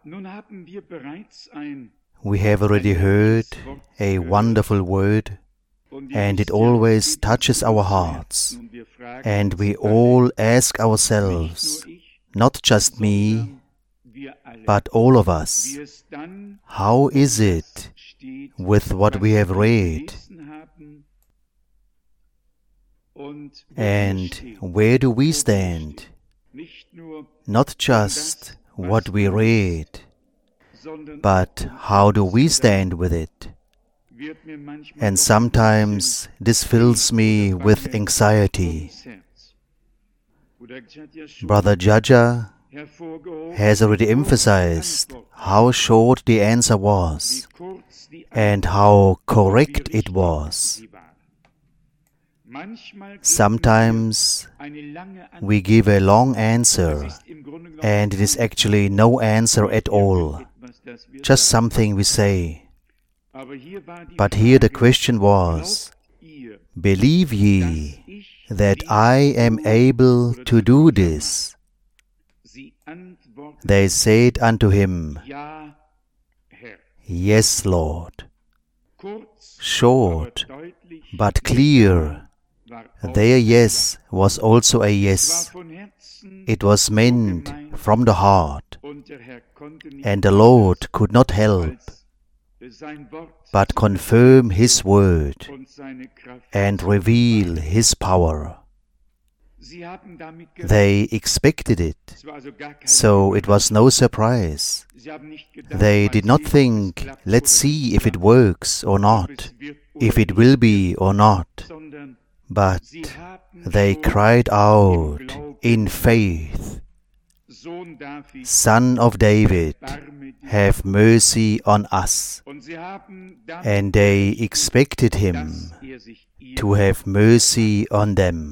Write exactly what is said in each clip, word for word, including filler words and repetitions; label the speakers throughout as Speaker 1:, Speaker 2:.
Speaker 1: We have already heard a wonderful word, and it always touches our hearts. And we all ask ourselves, not just me, but all of us, how is it with what we have read? And where do we stand? Not just what we read, but how do we stand with it? And sometimes this fills me with anxiety. Brother Jaja has already emphasized how short the answer was and how correct it was. Sometimes we give a long answer, and it is actually no answer at all, just something we say. But here the question was, believe ye that I am able to do this? They said unto him, Yes, Lord. Short, but clear. Their yes was also a yes. It was meant from the heart, and the Lord could not help but confirm His word and reveal His power. They expected it, so it was no surprise. They did not think, let's see if it works or not, if it will be or not. But they cried out in faith, Son of David, have mercy on us. And they expected Him to have mercy on them.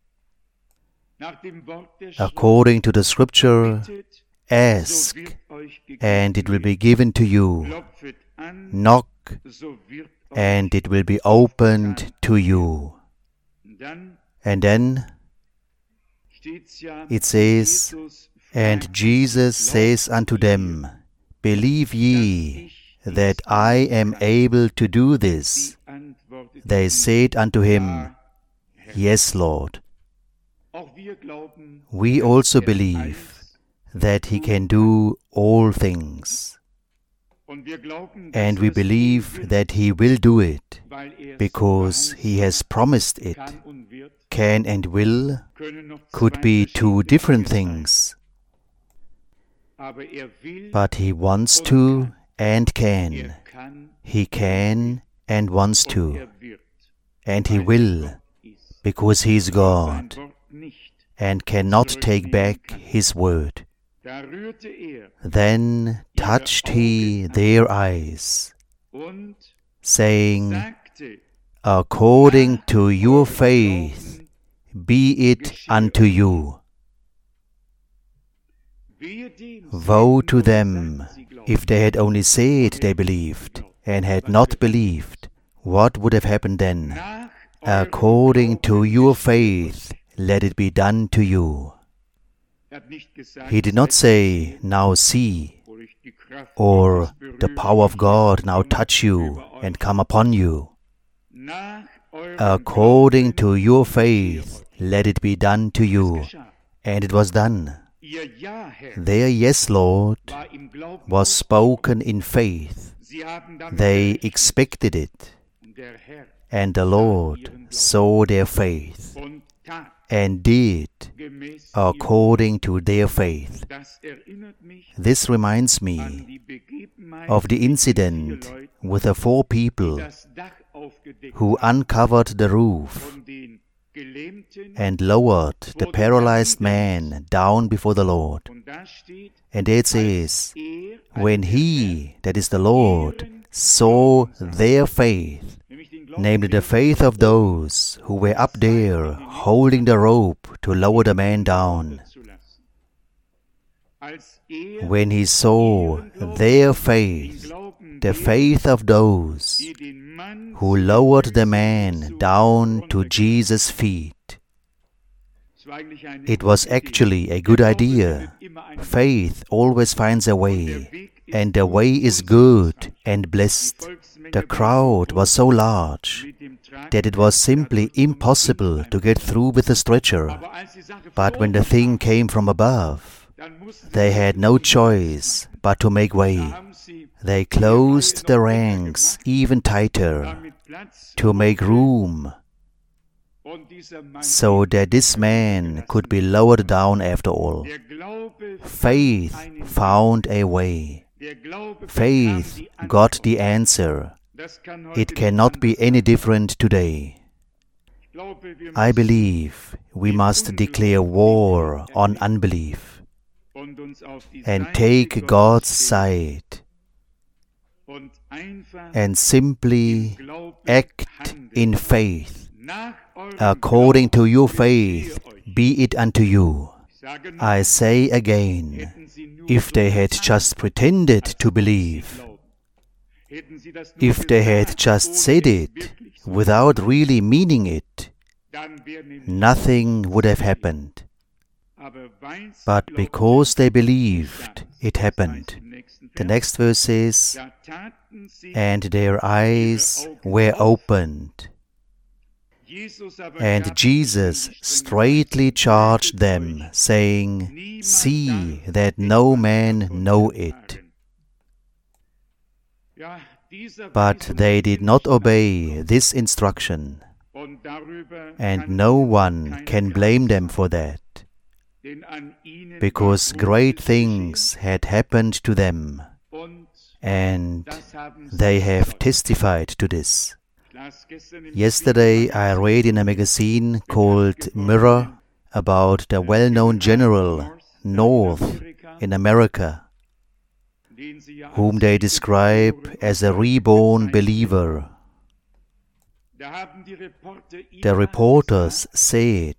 Speaker 1: According to the scripture, ask, and it will be given to you. Knock, and it will be opened to you. And then it says, And Jesus says unto them, Believe ye that I am able to do this? They said unto him, Yes, Lord. We also believe that He can do all things. And we believe that He will do it, because He has promised it. Can and will could be two different things. But He wants to and can. He can and wants to. And He will, because He is God and cannot take back His word. Then touched He their eyes, saying, According to your faith, be it unto you. Woe to them if they had only said they believed and had not believed. What would have happened then? According to your faith, let it be done to you. He did not say, now see, or the power of God now touch you and come upon you. According to your faith, let it be done to you. And it was done. Their yes, Lord, was spoken in faith. They expected it. And the Lord saw their faith and did according to their faith. This reminds me of the incident with the four people who uncovered the roof and lowered the paralyzed man down before the Lord. And it says, when He, that is the Lord, saw their faith, namely the faith of those who were up there holding the rope to lower the man down, when He saw their faith, the faith of those who lowered the man down to Jesus' feet, It was actually a good idea. Faith always finds a way, and the way is good and blessed. The crowd was so large that it was simply impossible to get through with the stretcher. But when the thing came from above, they had no choice but to make way. They closed the ranks even tighter to make room so that this man could be lowered down after all. Faith found a way. Faith got the answer. It cannot be any different today. I believe we must declare war on unbelief and take God's side and simply act in faith. According to your faith, be it unto you. I say again, if they had just pretended to believe, if they had just said it without really meaning it, nothing would have happened. But because they believed, it happened. The next verse says, and their eyes were opened. And Jesus straightly charged them, saying, see that no man know it. But they did not obey this instruction, and no one can blame them for that, because great things had happened to them, and they have testified to this. Yesterday I read in a magazine called Mirror about the well-known general North in America, whom they describe as a reborn believer. The reporters said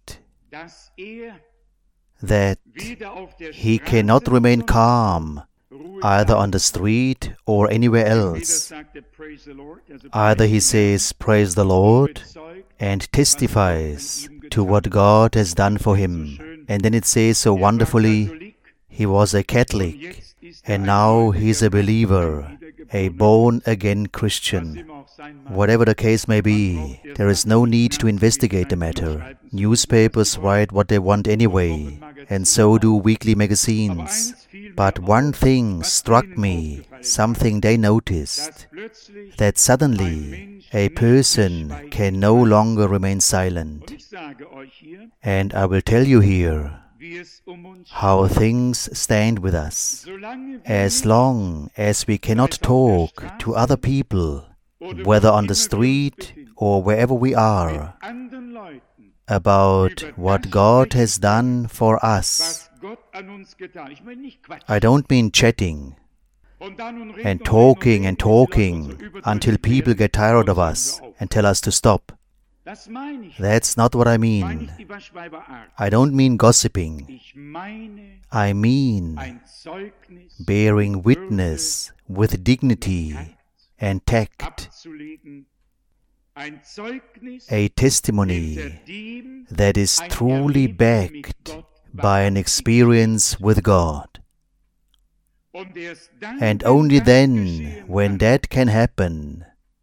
Speaker 1: that he cannot remain calm either on the street or anywhere else. Either he says, praise the Lord, and testifies to what God has done for him. And then it says so wonderfully, he was a Catholic, and now he's a believer, a born-again Christian. Whatever the case may be, there is no need to investigate the matter. Newspapers write what they want anyway, and so do weekly magazines. But one thing struck me, something they noticed, that suddenly a person can no longer remain silent. And I will tell you here how things stand with us. As long as we cannot talk to other people, whether on the street or wherever we are, about what God has done for us. I don't mean chatting and talking and talking until people get tired of us and tell us to stop. That's not what I mean. I don't mean gossiping. I mean bearing witness with dignity and tact. A testimony that is truly backed by an experience with God. And only then, when that can happen,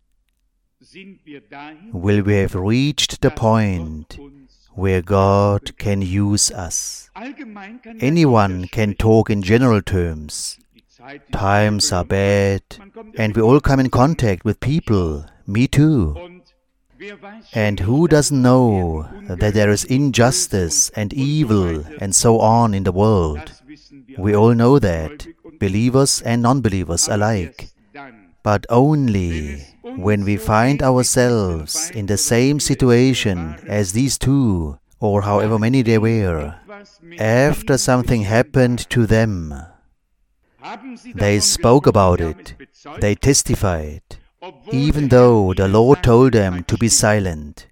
Speaker 1: will we have reached the point where God can use us. Anyone can talk in general terms. Times are bad, and we all come in contact with people, me too. And who doesn't know that there is injustice and evil and so on in the world? We all know that, believers and non-believers alike. But only when we find ourselves in the same situation as these two, or however many they were, after something happened to them, they spoke about it, they testified, even though the Lord told them to be silent.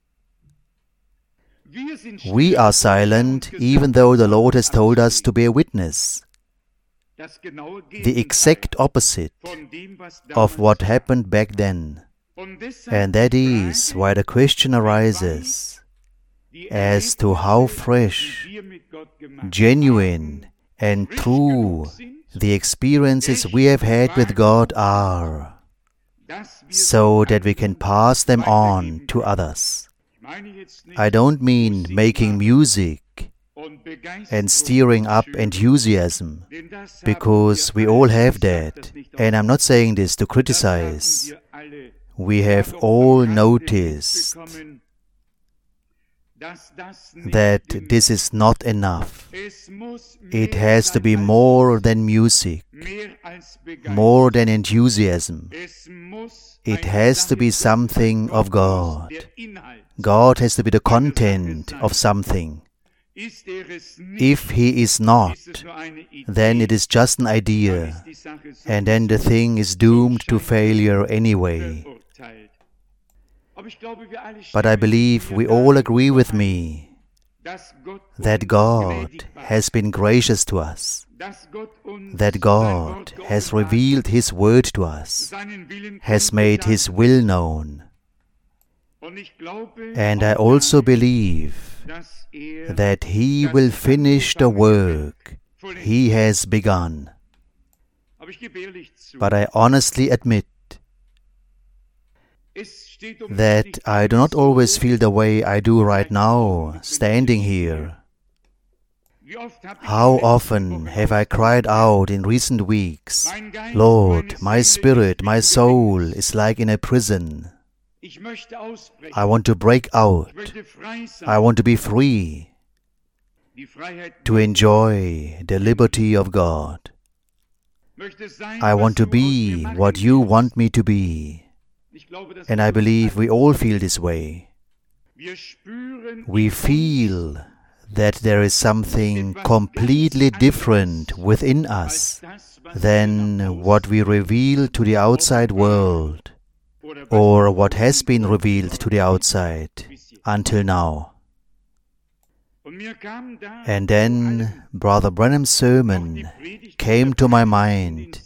Speaker 1: We are silent even though the Lord has told us to bear witness. The exact opposite of what happened back then. And that is why the question arises, as to how fresh, genuine, and true the experiences we have had with God are, so that we can pass them on to others. I don't mean making music and stirring up enthusiasm, because we all have that. And I'm not saying this to criticize. We have all noticed that this is not enough. It has to be more than music, more than enthusiasm. It has to be something of God. God has to be the content of something. If He is not, then it is just an idea, and then the thing is doomed to failure anyway. But I believe we all agree with me that God has been gracious to us, that God has revealed His word to us, has made His will known. And I also believe that He will finish the work He has begun. But I honestly admit that I do not always feel the way I do right now, standing here. How often have I cried out in recent weeks, "Lord, my spirit, my soul is like in a prison. I want to break out. I want to be free, to enjoy the liberty of God. I want to be what you want me to be." And I believe we all feel this way. We feel that there is something completely different within us than what we reveal to the outside world, or what has been revealed to the outside until now. And then Brother Branham's sermon came to my mind,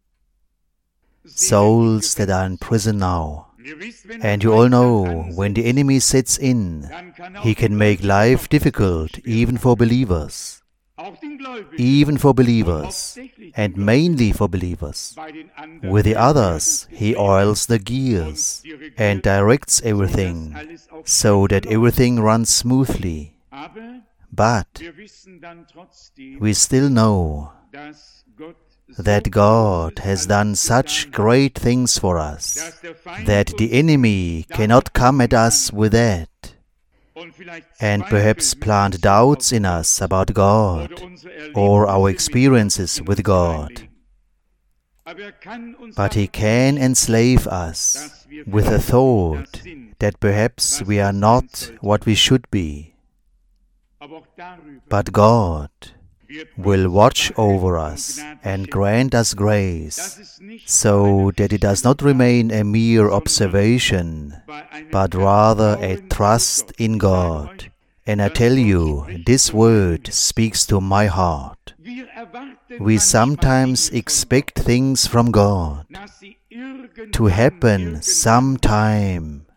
Speaker 1: souls that are in prison now. And you all know, when the enemy sets in, he can make life difficult even for believers. Even for believers, and mainly for believers. With the others, he oils the gears and directs everything so that everything runs smoothly. But we still know that God has done such great things for us, that the enemy cannot come at us with that, and perhaps plant doubts in us about God, or our experiences with God. But he can enslave us with the thought that perhaps we are not what we should be. But God will watch over us and grant us grace, so that it does not remain a mere observation, but rather a trust in God. And I tell you, this word speaks to my heart. We sometimes expect things from God to happen sometime.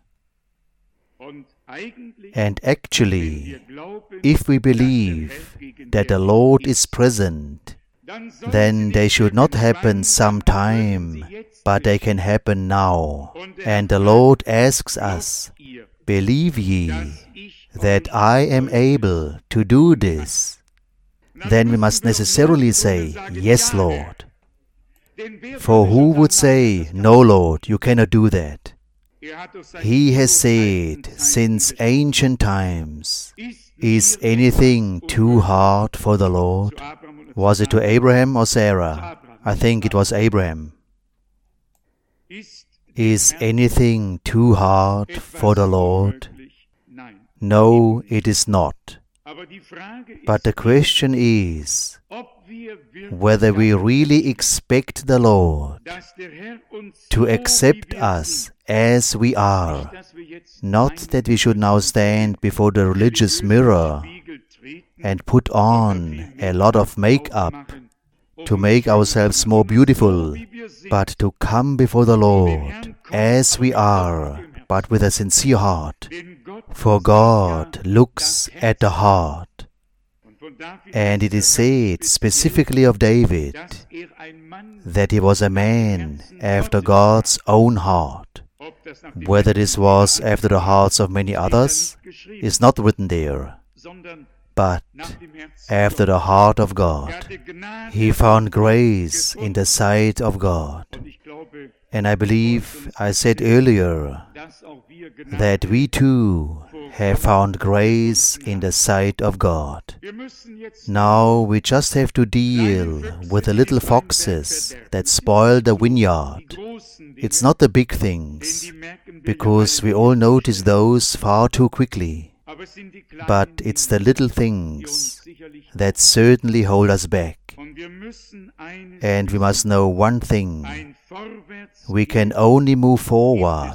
Speaker 1: And actually, if we believe that the Lord is present, then they should not happen sometime, but they can happen now. And the Lord asks us, "Believe ye that I am able to do this?" Then we must necessarily say, "Yes, Lord." For who would say, "No, Lord, you cannot do that"? He has said since ancient times, "Is anything too hard for the Lord?" Was it to Abraham or Sarah? I think it was Abraham. Is anything too hard for the Lord? No, it is not. But the question is whether we really expect the Lord to accept us as we are. Not that we should now stand before the religious mirror and put on a lot of make-up to make ourselves more beautiful, but to come before the Lord as we are, but with a sincere heart. For God looks at the heart. And it is said specifically of David that he was a man after God's own heart. Whether this was after the hearts of many others is not written there, but after the heart of God. He found grace in the sight of God. And I believe I said earlier that we too have found grace in the sight of God. Now we just have to deal with the little foxes that spoil the vineyard. It's not the big things, because we all notice those far too quickly. But it's the little things that certainly hold us back. And we must know one thing: we can only move forward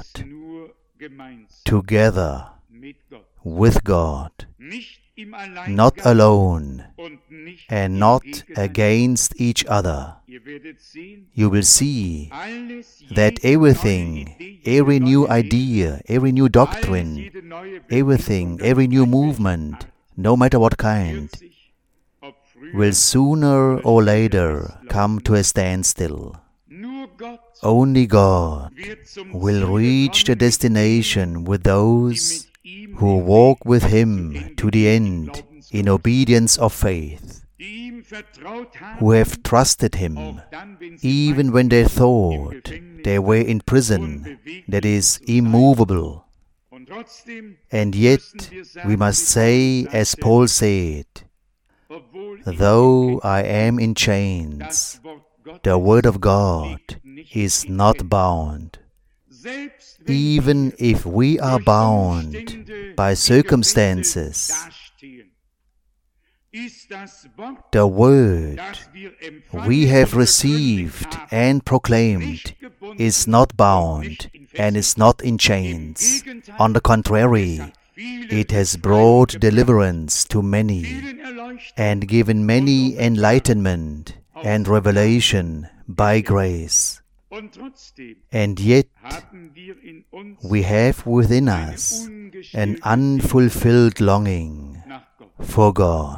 Speaker 1: together with God, not alone and not against each other. You will see that everything, every new idea, every new doctrine, everything, every new movement, no matter what kind, will sooner or later come to a standstill. Only God will reach the destination with those who walk with Him to the end in obedience of faith, who have trusted Him even when they thought they were in prison, that is, immovable. And yet we must say, as Paul said, though I am in chains, the Word of God is not bound. Even if we are bound by circumstances, the Word we have received and proclaimed is not bound and is not in chains. On the contrary, it has brought deliverance to many and given many enlightenment and revelation by grace. And yet, we have within us an unfulfilled longing for God.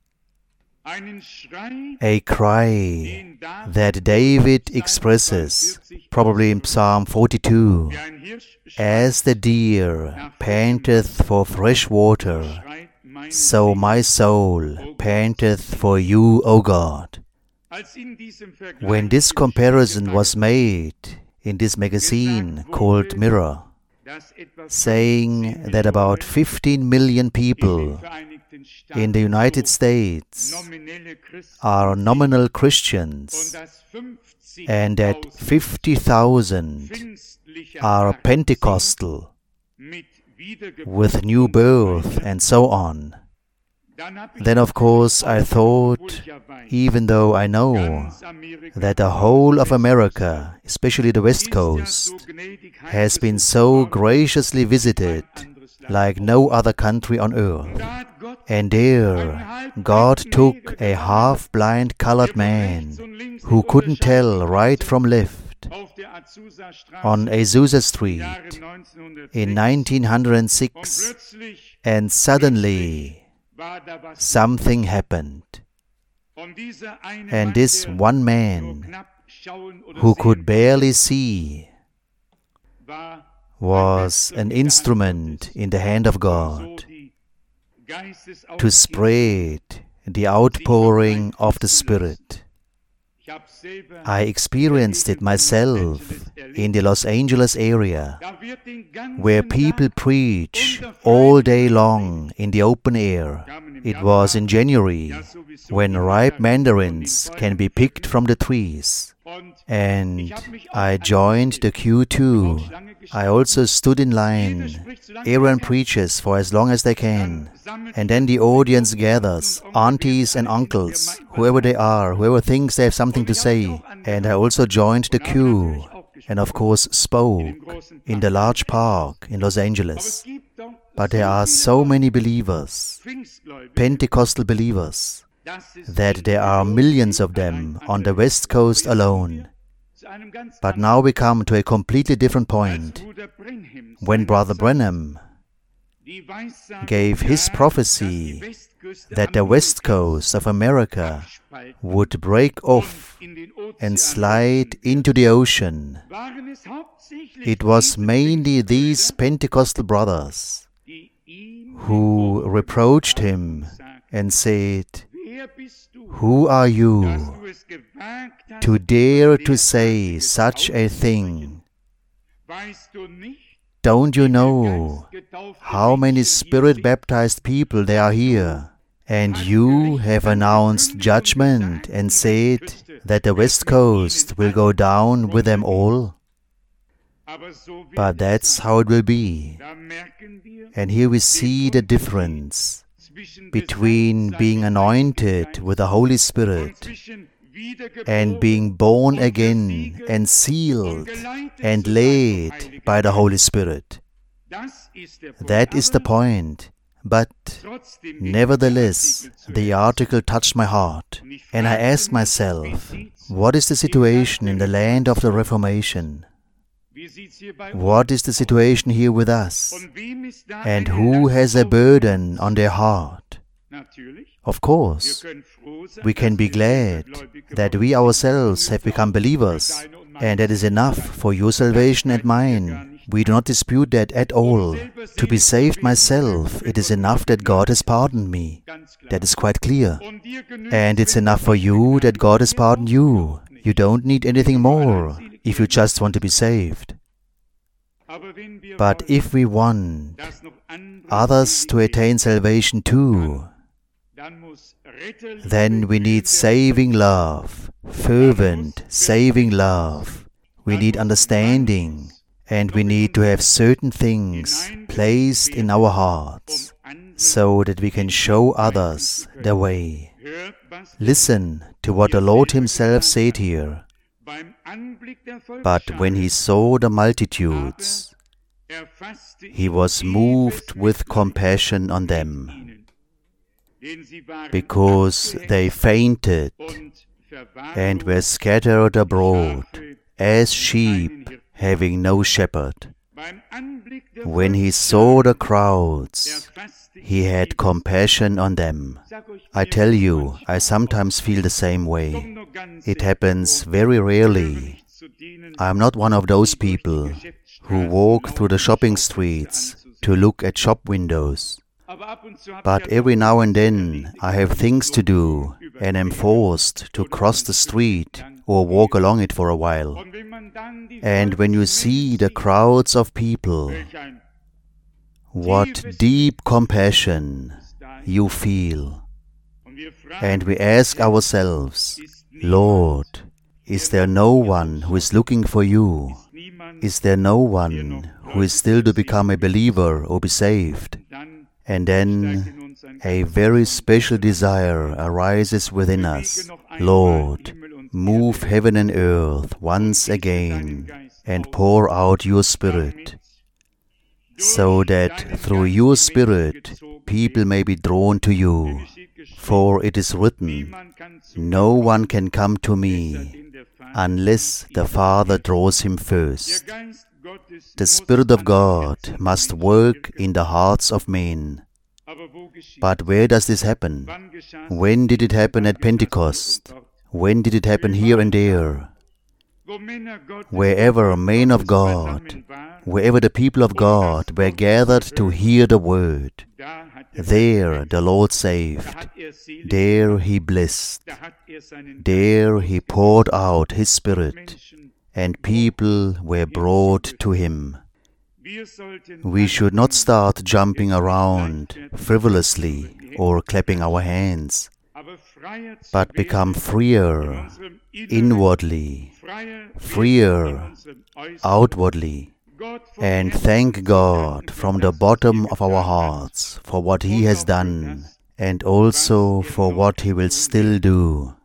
Speaker 1: A cry that David expresses, probably in Psalm forty-two, as the deer panteth for fresh water, so my soul panteth for you, O God. When this comparison was made in this magazine called Mirror, saying that about fifteen million people in the United States are nominal Christians and that fifty thousand are Pentecostal with new birth and so on, then of course I thought, even though I know that the whole of America, especially the West Coast, has been so graciously visited like no other country on earth, and there God took a half-blind colored man who couldn't tell right from left on Azusa Street in nineteen oh six, and suddenly something happened. And this one man, who could barely see, was an instrument in the hand of God to spread the outpouring of the Spirit. I experienced it myself in the Los Angeles area, where people preach all day long in the open air. It was in January, when ripe mandarins can be picked from the trees. And I joined the queue too. I also stood in line. Everyone preaches for as long as they can. And then the audience gathers, aunties and uncles, whoever they are, whoever thinks they have something to say. And I also joined the queue and of course spoke in the large park in Los Angeles. But there are so many believers, Pentecostal believers, that there are millions of them on the West Coast alone. But now we come to a completely different point. When Brother Branham gave his prophecy that the west coast of America would break off and slide into the ocean, it was mainly these Pentecostal brothers who reproached him and said, "Who are you to dare to say such a thing? Don't you know how many Spirit-baptized people there are here? And you have announced judgment and said that the West Coast will go down with them all?" But that's how it will be. And here we see the difference between being anointed with the Holy Spirit and being born again and sealed and led by the Holy Spirit. That is the point. But nevertheless, the article touched my heart, and I asked myself, what is the situation in the land of the Reformation? What is the situation here with us? And who has a burden on their heart? Of course, we can be glad that we ourselves have become believers, and that is enough for your salvation and mine. We do not dispute that at all. To be saved myself, it is enough that God has pardoned me. That is quite clear. And it's enough for you that God has pardoned you. You don't need anything more if you just want to be saved. But if we want others to attain salvation too, then we need saving love, fervent, saving love. We need understanding, and we need to have certain things placed in our hearts so that we can show others the way. Listen to what the Lord Himself said here. But when He saw the multitudes, He was moved with compassion on them, because they fainted and were scattered abroad as sheep having no shepherd. When He saw the crowds, He had compassion on them. I tell you, I sometimes feel the same way. It happens very rarely. I am not one of those people who walk through the shopping streets to look at shop windows. But every now and then I have things to do and am forced to cross the street or walk along it for a while. And when you see the crowds of people, what deep compassion you feel. And we ask ourselves, Lord, is there no one who is looking for you? Is there no one who is still to become a believer or be saved? And then a very special desire arises within us. Lord, move heaven and earth once again and pour out your Spirit, so that through your Spirit people may be drawn to you. For it is written, no one can come to me unless the Father draws him first. The Spirit of God must work in the hearts of men. But where does this happen? When did it happen at Pentecost? When did it happen here and there? Wherever men of God, wherever the people of God were gathered to hear the word, there the Lord saved, there He blessed, there He poured out His Spirit, and people were brought to Him. We should not start jumping around frivolously or clapping our hands, but become freer inwardly, freer outwardly, and thank God from the bottom of our hearts for what He has done and also for what He will still do.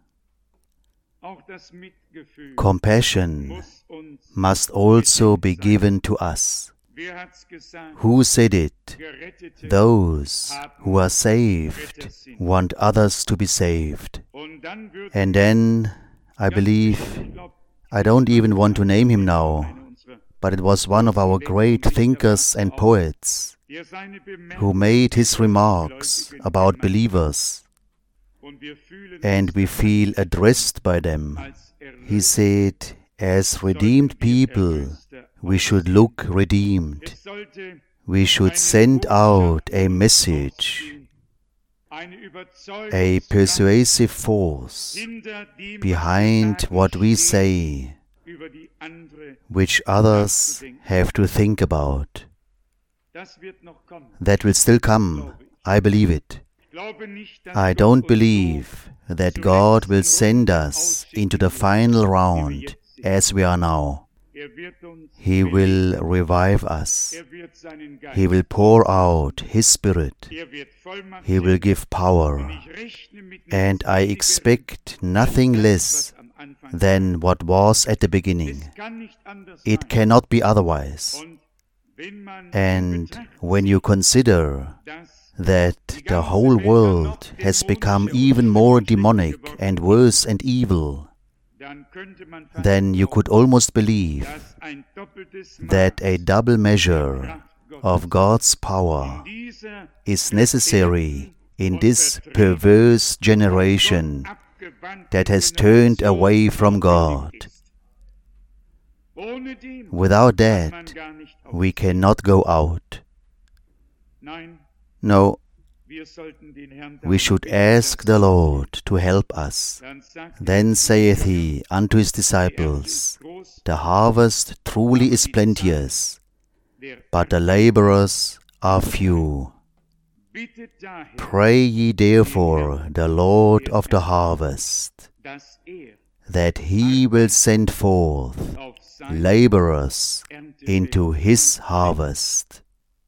Speaker 1: Compassion must also be given to us. Who said it? Those who are saved want others to be saved. And then, I believe, I don't even want to name him now, but it was one of our great thinkers and poets who made his remarks about believers, and we feel addressed by them. He said, as redeemed people, we should look redeemed. We should send out a message, a persuasive force behind what we say, which others have to think about. That will still come. I believe it. I don't believe that God will send us into the final round as we are now. He will revive us. He will pour out His Spirit. He will give power. And I expect nothing less than what was at the beginning. It cannot be otherwise. And when you consider that the whole world has become even more demonic and worse and evil, then you could almost believe that a double measure of God's power is necessary in this perverse generation that has turned away from God. Without that, we cannot go out. No, we should ask the Lord to help us. Then saith He unto His disciples, the harvest truly is plenteous, but the laborers are few. Pray ye therefore the Lord of the harvest, that He will send forth laborers into His harvest.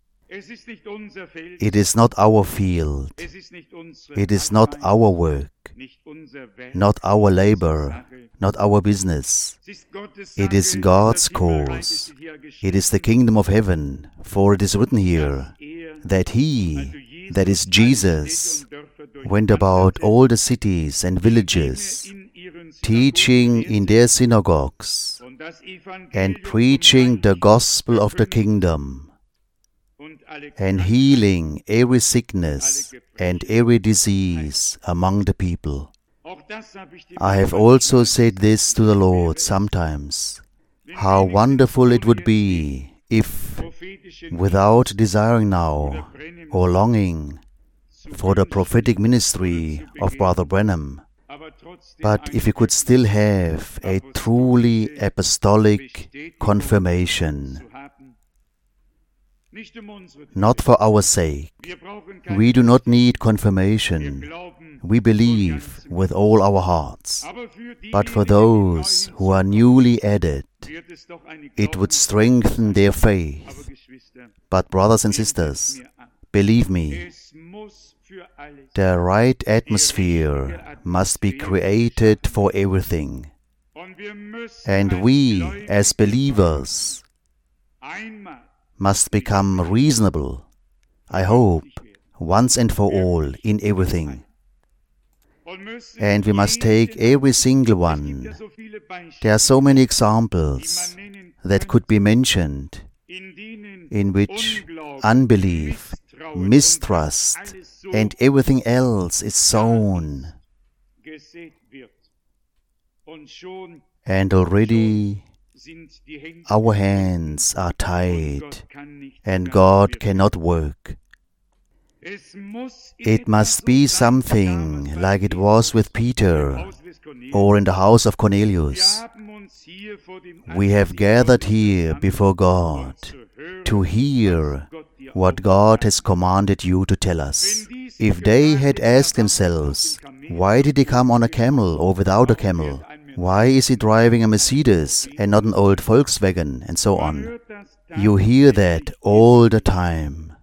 Speaker 1: It is not our field, it is not our work, not our labor, not our business. It is God's cause. It is the kingdom of heaven, for it is written here that He, that is Jesus, went about all the cities and villages, teaching in their synagogues and preaching the gospel of the kingdom, and healing every sickness and every disease among the people. I have also said this to the Lord sometimes, how wonderful it would be if, without desiring now or longing for the prophetic ministry of Brother Branham, but if we could still have a truly apostolic confirmation, not for our sake. We do not need confirmation. We believe with all our hearts. But for those who are newly added, it would strengthen their faith. But brothers and sisters, believe me, the right atmosphere must be created for everything. And we, as believers, must become reasonable, I hope, once and for all in everything. And we must take every single one. There are so many examples that could be mentioned in which unbelief, mistrust, and everything else is sown. And already our hands are tied, and God cannot work. It must be something like it was with Peter, or in the house of Cornelius. We have gathered here before God to hear what God has commanded you to tell us. If they had asked themselves, why did he come on a camel or without a camel? Why is he driving a Mercedes and not an old Volkswagen, and so on? You hear that all the time.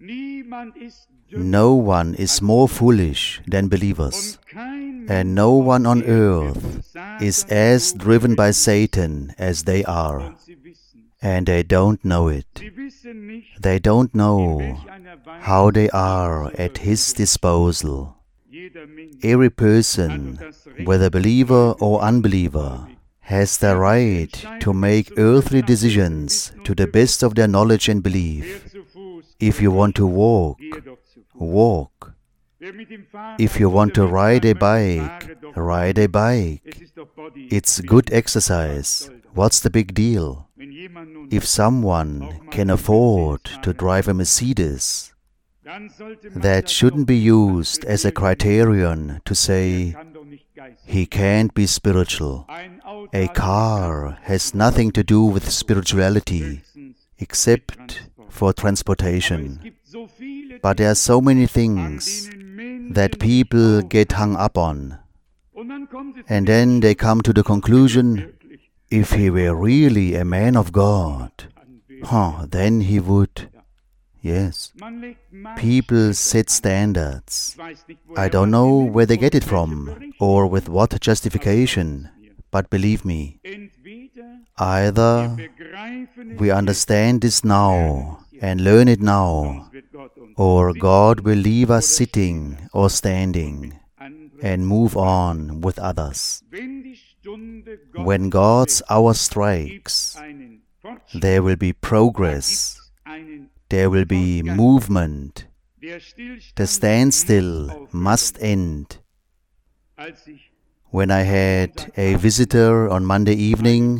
Speaker 1: No one is more foolish than believers, and no one on earth is as driven by Satan as they are, and they don't know it. They don't know how they are at his disposal. Every person, whether believer or unbeliever, has the right to make earthly decisions to the best of their knowledge and belief. If you want to walk, walk. If you want to ride a bike, ride a bike. It's good exercise. What's the big deal? If someone can afford to drive a Mercedes, that shouldn't be used as a criterion to say, he can't be spiritual. A car has nothing to do with spirituality, except for transportation. But there are so many things that people get hung up on. And then they come to the conclusion, if he were really a man of God, huh, then he would. Yes, people set standards. I don't know where they get it from, or with what justification, but believe me, either we understand this now and learn it now, or God will leave us sitting or standing and move on with others. When God's hour strikes, there will be progress. There will be movement. The standstill must end. When I had a visitor on Monday evening,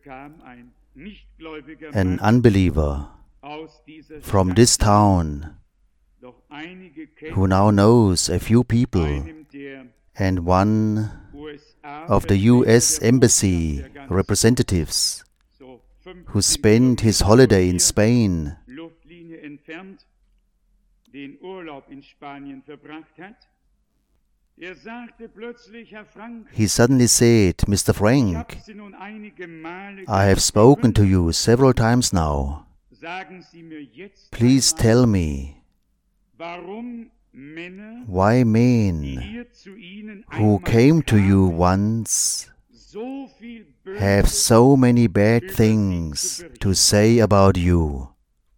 Speaker 1: an unbeliever from this town, who now knows a few people, and one of the U S Embassy representatives, who spent his holiday in Spain, he suddenly said, Mister Frank, I have spoken to you several times now. Please tell me, why men who came to you once have so many bad things to say about you?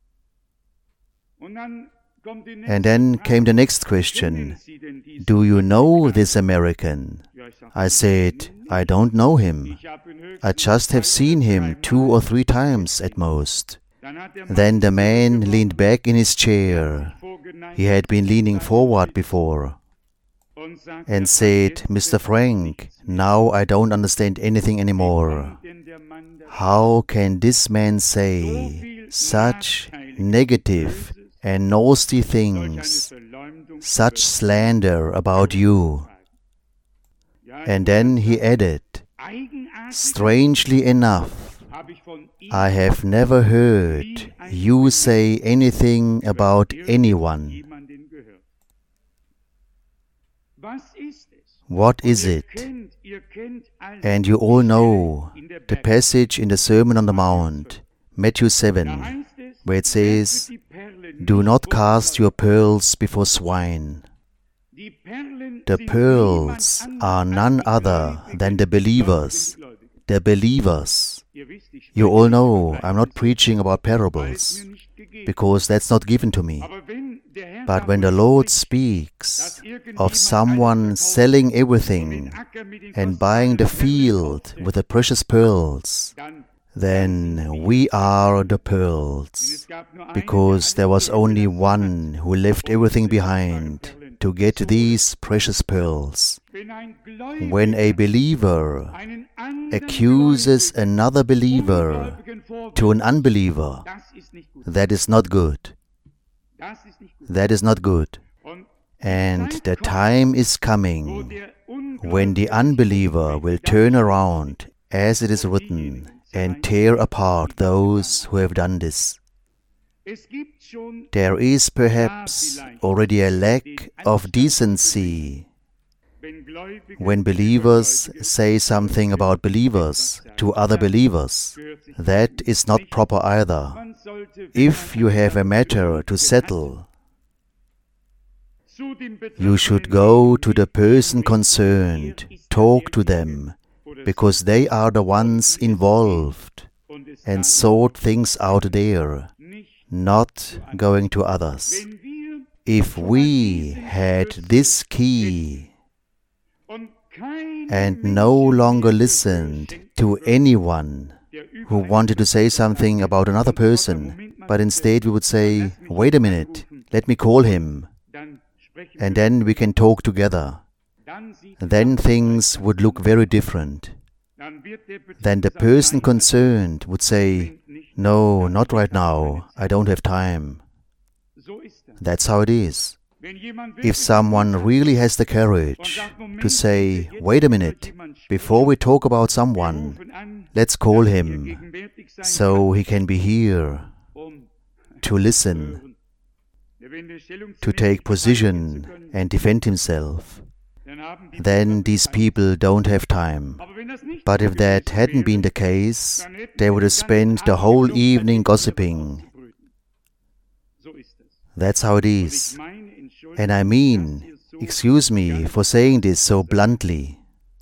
Speaker 1: And then came the next question, do you know this American? I said, I don't know him. I just have seen him two or three times at most. Then the man leaned back in his chair. He had been leaning forward before, and said, Mister Frank, now I don't understand anything anymore. How can this man say such negative and nasty things, such slander about you? And then he added, strangely enough, I have never heard you say anything about anyone. What is it? And you all know the passage in the Sermon on the Mount, Matthew seven, where it says, do not cast your pearls before swine. The pearls are none other than the believers. The believers. You all know I'm not preaching about parables, because that's not given to me. But when the Lord speaks of someone selling everything and buying the field with the precious pearls, then we are the pearls, because there was only one who left everything behind to get these precious pearls. When a believer accuses another believer to an unbeliever, that is not good. That is not good. And the time is coming when the unbeliever will turn around, as it is written, and tear apart those who have done this. There is perhaps already a lack of decency when believers say something about believers to other believers. That is not proper either. If you have a matter to settle, you should go to the person concerned, talk to them, because they are the ones involved, and sort things out there, not going to others. If we had this key and no longer listened to anyone who wanted to say something about another person, but instead we would say, wait a minute, let me call him, and then we can talk together. Then things would look very different. Then the person concerned would say, no, not right now, I don't have time. That's how it is. If someone really has the courage to say, wait a minute, before we talk about someone, let's call him so he can be here to listen, to take position and defend himself, then these people don't have time. But if that hadn't been the case, they would have spent the whole evening gossiping. That's how it is. And I mean, excuse me for saying this so bluntly,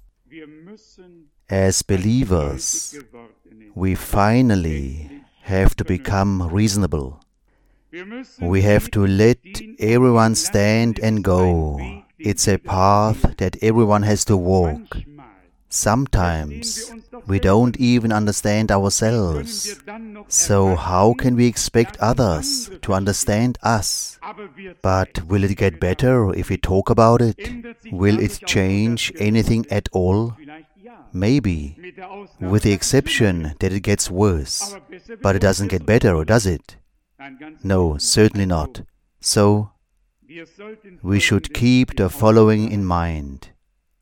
Speaker 1: as believers, we finally have to become reasonable. We have to let everyone stand and go. It's a path that everyone has to walk. Sometimes we don't even understand ourselves. So how can we expect others to understand us? But will it get better if we talk about it? Will it change anything at all? Maybe, with the exception that it gets worse. But it doesn't get better, does it? No, certainly not. So, we should keep the following in mind.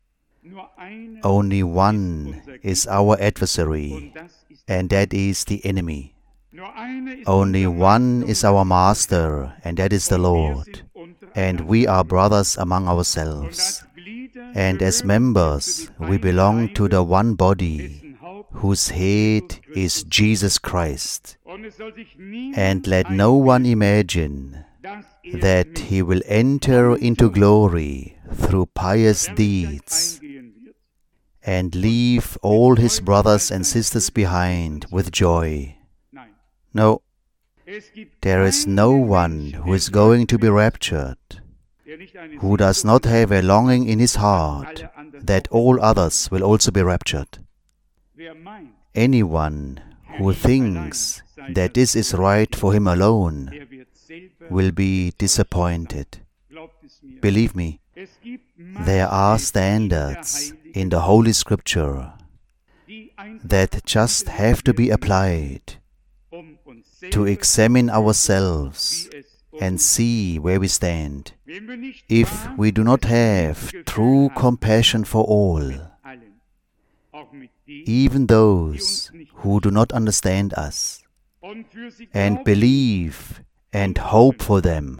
Speaker 1: Only one is our adversary, and that is the enemy. Only one is our master, and that is the Lord. And we are brothers among ourselves. And as members, we belong to the one body, whose head is Jesus Christ. And let no one imagine that he will enter into glory through pious deeds and leave all his brothers and sisters behind with joy. No, there is no one who is going to be raptured who does not have a longing in his heart that all others will also be raptured. Anyone who thinks that this is right for him alone will be disappointed. Believe me, there are standards in the Holy Scripture that just have to be applied to examine ourselves and see where we stand. If we do not have true compassion for all, even those who do not understand us, and believe and hope for them,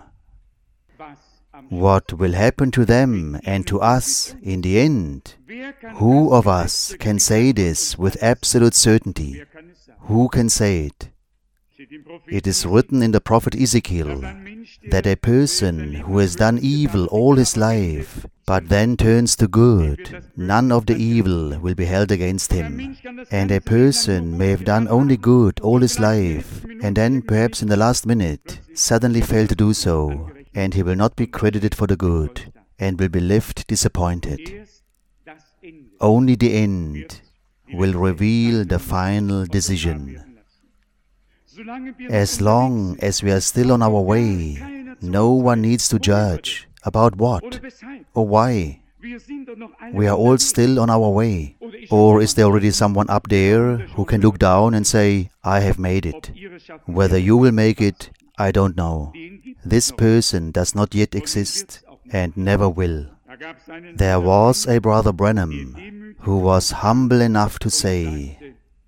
Speaker 1: what will happen to them and to us in the end? Who of us can say this with absolute certainty? Who can say it? It is written in the prophet Ezekiel that a person who has done evil all his life, but then turns to good, none of the evil will be held against him. And a person may have done only good all his life, and then perhaps in the last minute suddenly fail to do so, and he will not be credited for the good, and will be left disappointed. Only the end will reveal the final decision. As long as we are still on our way, no one needs to judge about what or why. We are all still on our way. Or is there already someone up there who can look down and say, I have made it? Whether you will make it, I don't know. This person does not yet exist and never will. There was a Brother Branham who was humble enough to say,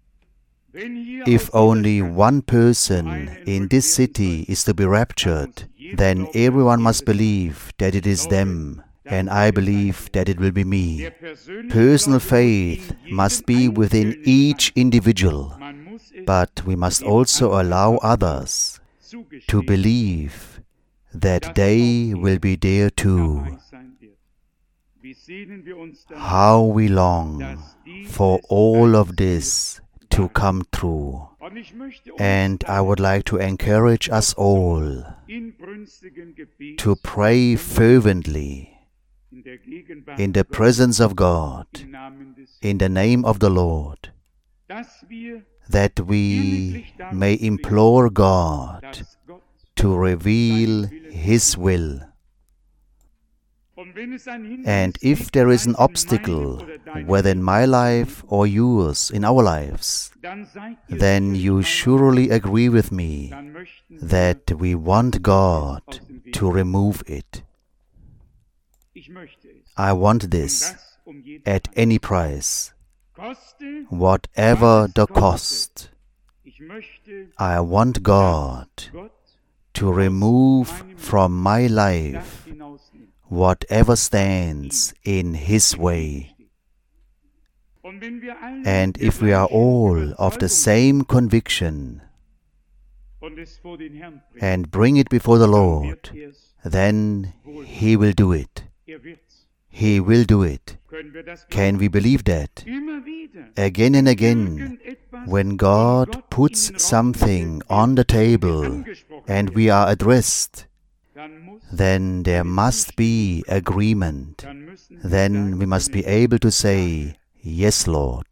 Speaker 1: if only one person in this city is to be raptured, then everyone must believe that it is them, and I believe that it will be me. Personal faith must be within each individual, but we must also allow others to believe that they will be there too. How we long for all of this to come true. And I would like to encourage us all to pray fervently in the presence of God, in the name of the Lord, that we may implore God to reveal His will. And if there is an obstacle, whether in my life or yours, in our lives, then you surely agree with me that we want God to remove it. I want this at any price, whatever the cost. I want God to remove from my life whatever stands in His way. And if we are all of the same conviction and bring it before the Lord, then He will do it. He will do it. Can we believe that? Again and again, when God puts something on the table and we are addressed, then there must be agreement. Then we must be able to say, "Yes, Lord."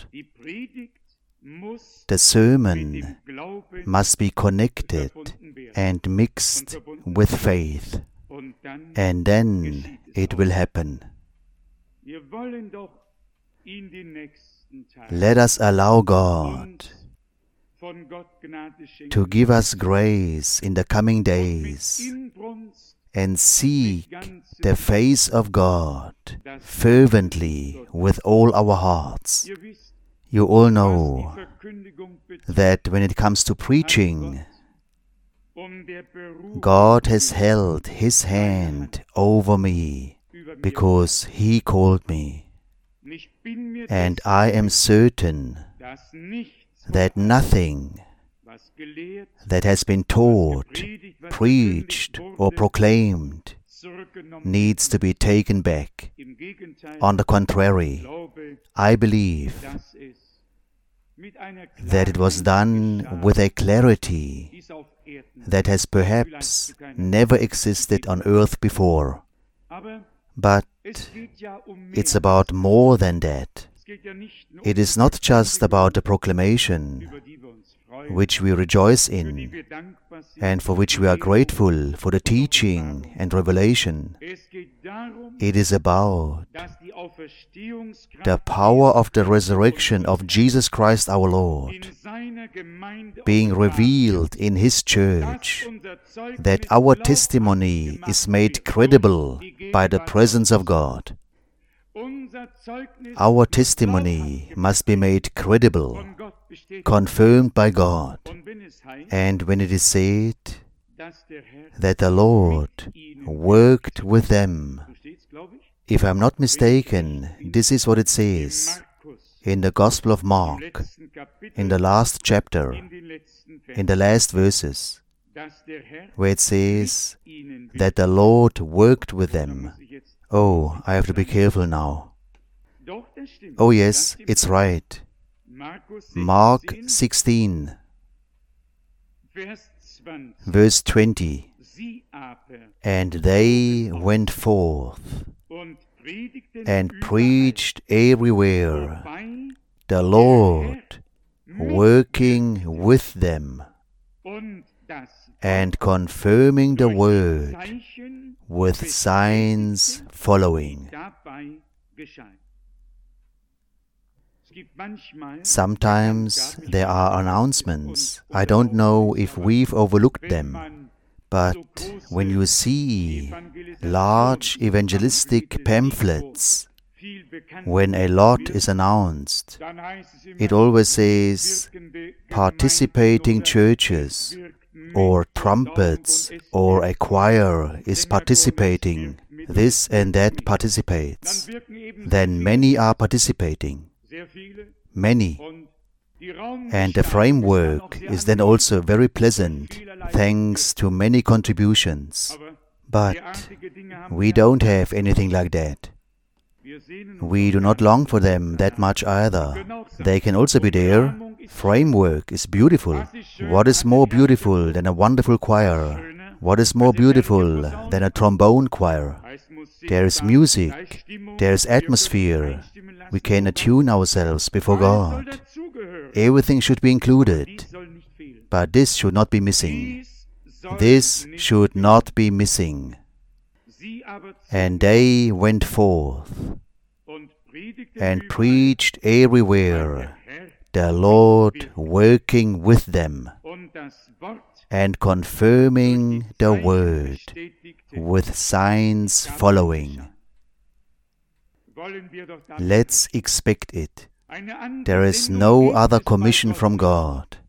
Speaker 1: The sermon must be connected and mixed with faith, and then it will happen. Let us allow God to give us grace in the coming days and seek the face of God fervently with all our hearts. You all know that when it comes to preaching, God has held His hand over me because He called me. And I am certain that nothing that has been taught, preached, or proclaimed needs to be taken back. On the contrary, I believe that it was done with a clarity that has perhaps never existed on earth before. But it's about more than that. It is not just about the proclamation, which we rejoice in, and for which we are grateful for the teaching and revelation. It is about the power of the resurrection of Jesus Christ our Lord being revealed in His church, that our testimony is made credible by the presence of God. Our testimony must be made credible, confirmed by God. And when it is said that the Lord worked with them, if I am not mistaken, this is what it says in the Gospel of Mark, in the last chapter, in the last verses, where it says that the Lord worked with them. Oh, I have to be careful now. Oh yes, it's right. Mark sixteen, verse twenty. And they went forth and preached everywhere, the Lord working with them and confirming the word with signs following. Sometimes there are announcements. I don't know if we've overlooked them, but when you see large evangelistic pamphlets, when a lot is announced, it always says participating churches, or trumpets, or a choir is participating, this and that participates. Then many are participating. Many. And the framework is then also very pleasant, thanks to many contributions. But we don't have anything like that. We do not long for them that much either. They can also be there. Framework is beautiful. What is more beautiful than a wonderful choir? What is more beautiful than a trombone choir? There is music, there is atmosphere. We can attune ourselves before God. Everything should be included, but this should not be missing. This should not be missing. And they went forth and preached everywhere, the Lord working with them and confirming the word with signs following. Let's expect it. There is no other commission from God.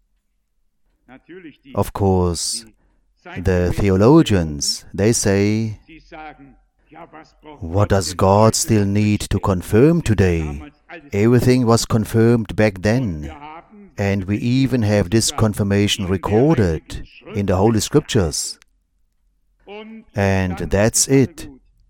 Speaker 1: Of course, the theologians, they say, what does God still need to confirm today? Everything was confirmed back then. And we even have this confirmation recorded in the Holy Scriptures. And that's it.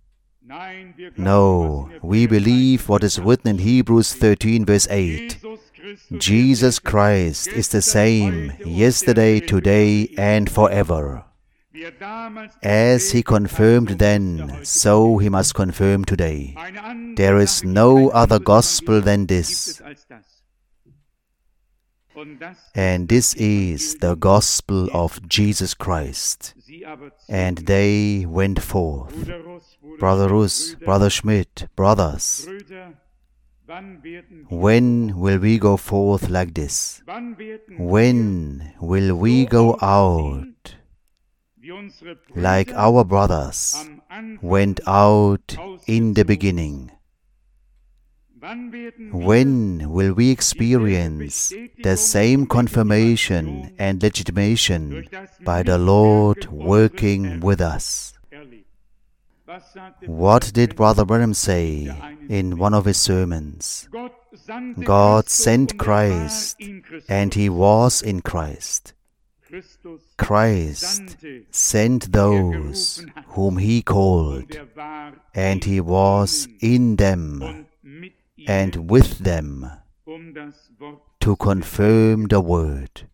Speaker 1: No, we believe what is written in Hebrews thirteen verse eight. Jesus Christ is the same yesterday, today, and forever. As He confirmed then, so He must confirm today. There is no other gospel than this. And this is the gospel of Jesus Christ. And they went forth. Brother Rus, Brother Schmidt, brothers, when will we go forth like this? When will we go out like our brothers went out in the beginning? When will we experience the same confirmation and legitimation by the Lord working with us? What did Brother Branham say in one of his sermons? God sent Christ, and He was in Christ. Christ sent those whom He called, and He was in them and with them to confirm the word.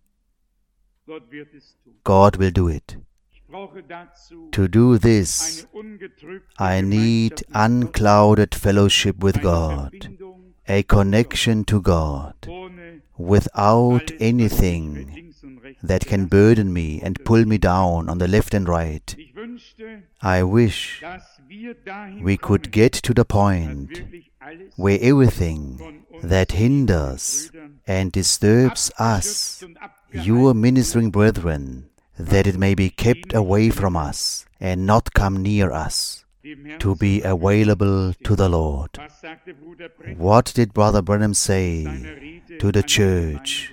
Speaker 1: God will do it. To do this, I need unclouded fellowship with God, a connection to God, without anything that can burden me and pull me down on the left and right. I wish we could get to the point where everything that hinders and disturbs us, your ministering brethren, that it may be kept away from us and not come near us, to be available to the Lord. What did Brother Branham say to the church?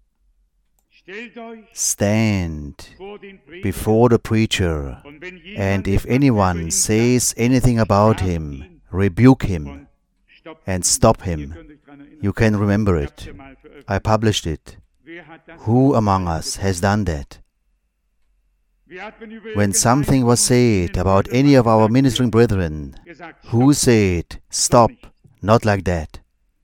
Speaker 1: Stand before the preacher, and if anyone says anything about him, rebuke him and stop him. You can remember it. I published it. Who among us has done that? When something was said about any of our ministering brethren, who said, stop, not like that?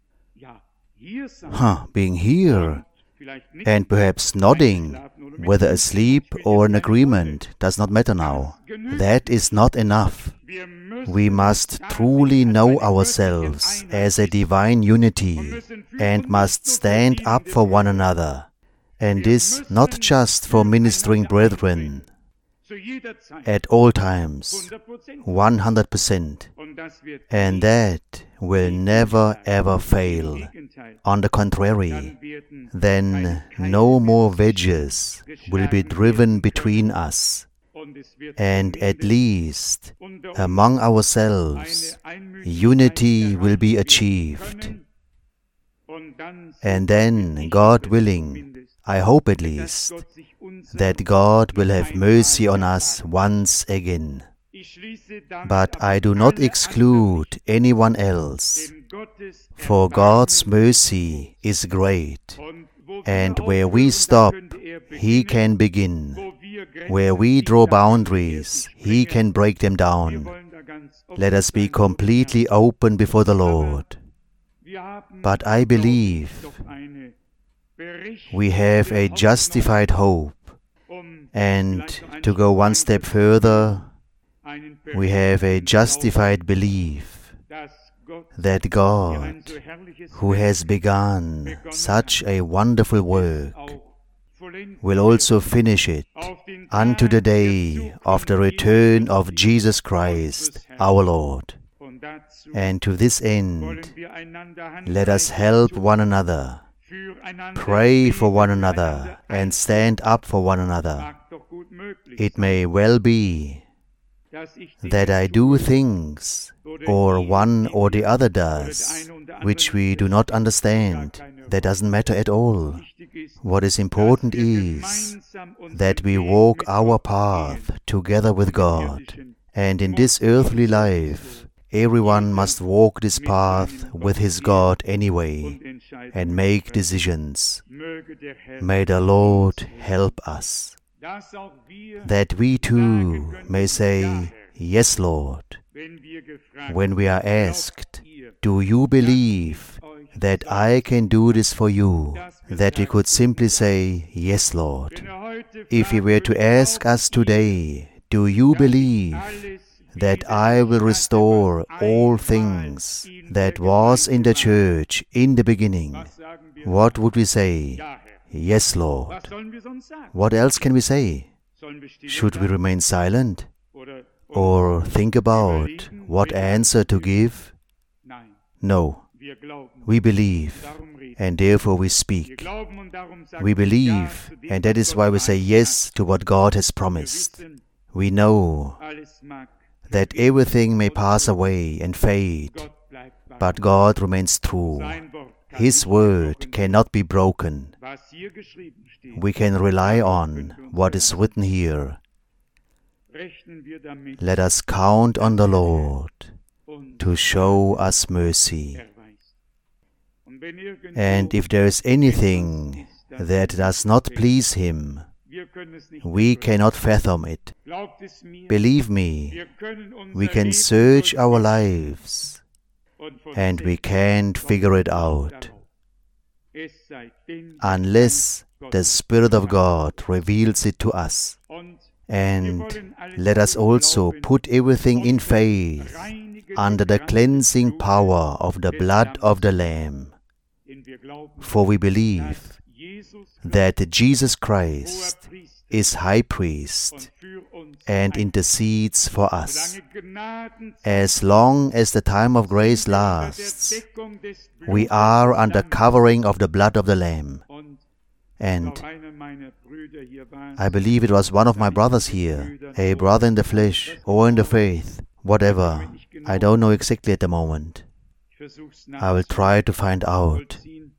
Speaker 1: Huh, being here, and perhaps nodding, whether asleep or in agreement, does not matter now. That is not enough. We must truly know ourselves as a divine unity and must stand up for one another. And this not just for ministering brethren, at all times, one hundred percent. And that will never ever fail. On the contrary, then no more wedges will be driven between us, and at least among ourselves unity will be achieved. And then, God willing, I hope at least, that God will have mercy on us once again. But I do not exclude anyone else, for God's mercy is great, and where we stop, He can begin. Where we draw boundaries, He can break them down. Let us be completely open before the Lord. But I believe we have a justified hope, and to go one step further, we have a justified belief that God, who has begun such a wonderful work, will also finish it unto the day of the return of Jesus Christ, our Lord. And to this end, let us help one another, pray for one another, and stand up for one another. It may well be that I do things, or one or the other does, which we do not understand. That doesn't matter at all. What is important is that we walk our path together with God. And in this earthly life, everyone must walk this path with his God anyway and make decisions. May the Lord help us, that we too may say, "Yes, Lord." When we are asked, "Do you believe that I can do this for you?" that we could simply say, "Yes, Lord." If He were to ask us today, "Do you believe that I will restore all things that was in the church in the beginning?" what would we say? "Yes, Lord." What else can we say? Should we remain silent? Or think about what answer to give? No. We believe, and therefore we speak. We believe, and that is why we say yes to what God has promised. We know that everything may pass away and fade, but God remains true. His word cannot be broken. We can rely on what is written here. Let us count on the Lord to show us mercy. And if there is anything that does not please Him, we cannot fathom it. Believe me, we can search our lives and we can't figure it out unless the Spirit of God reveals it to us. And let us also put everything in faith under the cleansing power of the blood of the Lamb. For we believe that Jesus Christ is High Priest and intercedes for us. As long as the time of grace lasts, we are under covering of the blood of the Lamb. And I believe it was one of my brothers here, a brother in the flesh or in the faith, whatever. I don't know exactly at the moment. I will try to find out.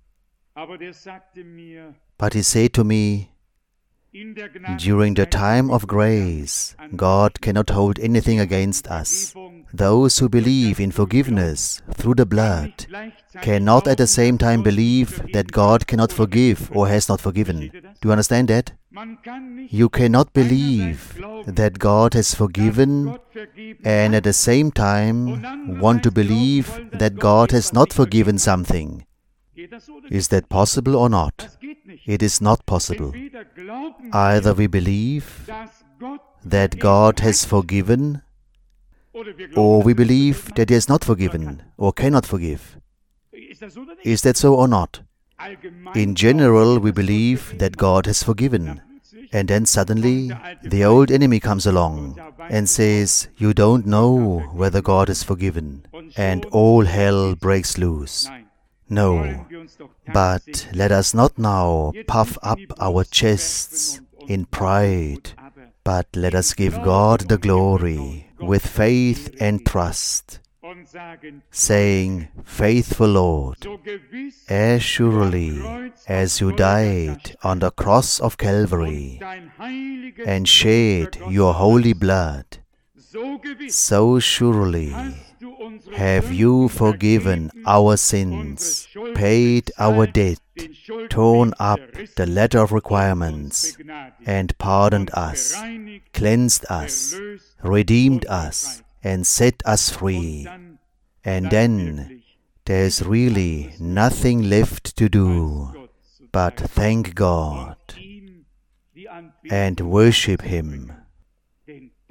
Speaker 1: But he said to me, during the time of grace, God cannot hold anything against us. Those who believe in forgiveness through the blood cannot at the same time believe that God cannot forgive or has not forgiven. Do you understand that? You cannot believe that God has forgiven and at the same time want to believe that God has not forgiven something. Is that possible or not? It is not possible. Either we believe that God has forgiven, or we believe that He has not forgiven or cannot forgive. Is that so or not? In general, we believe that God has forgiven. And then suddenly, the old enemy comes along and says, "You don't know whether God has forgiven." And all hell breaks loose. No, but let us not now puff up our chests in pride, but let us give God the glory with faith and trust, saying, "Faithful Lord, as surely as you died on the cross of Calvary and shed your holy blood, so surely have you forgiven our sins, paid our debt, torn up the letter of requirements, and pardoned us, cleansed us, redeemed us, and set us free." And then there is really nothing left to do but thank God and worship Him.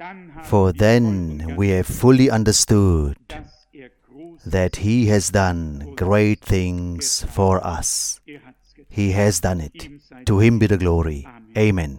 Speaker 1: For then we have fully understood that He has done great things for us. He has done it. To Him be the glory. Amen.